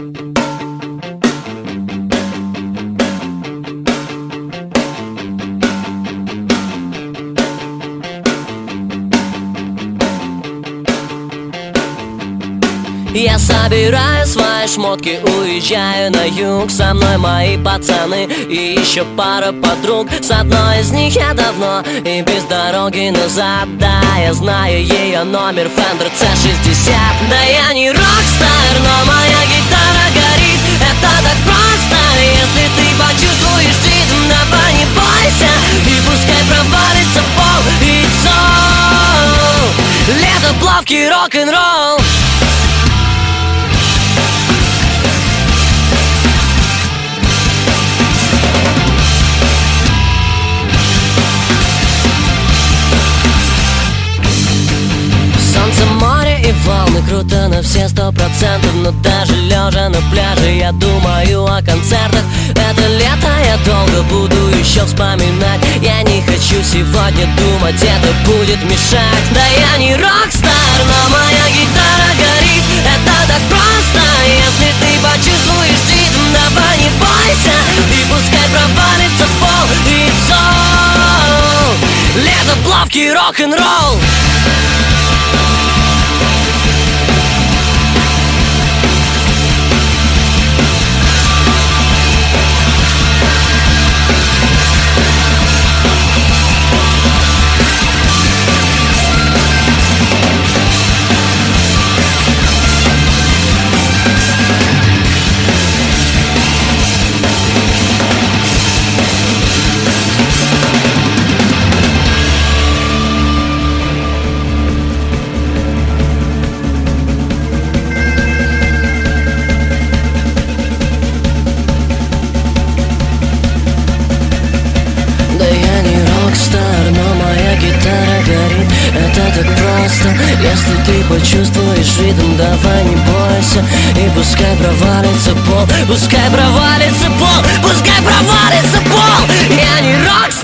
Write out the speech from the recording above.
Я собираю свои шмотки, уезжаю на юг. Со мной мои пацаны и еще пара подруг. С одной из них я давно и без дороги назад. Да, я знаю ее номер, Fender C60. Да я не рокстар, но моя гитара горит. Это так просто, если ты почувствуешь ритм. Давай не бойся, и пускай провалится пол. It's all. Лето, плавки, рок-н-ролл. Море и волны круто на все 100%. Но даже лежа на пляже я думаю о концертах. Это лето я долго буду еще вспоминать. Я не хочу сегодня думать, это будет мешать. Да я не рокстар, но моя гитара горит. Это так просто, если ты почувствуешь ритм. Давай не бойся, и пускай провалится в пол. It's all. Лето, плавки, рок-н-ролл. Это так просто, если ты почувствуешь ритм. Давай не бойся, и пускай провалится пол. Пускай провалится пол, пускай провалится пол. Я не рокстар.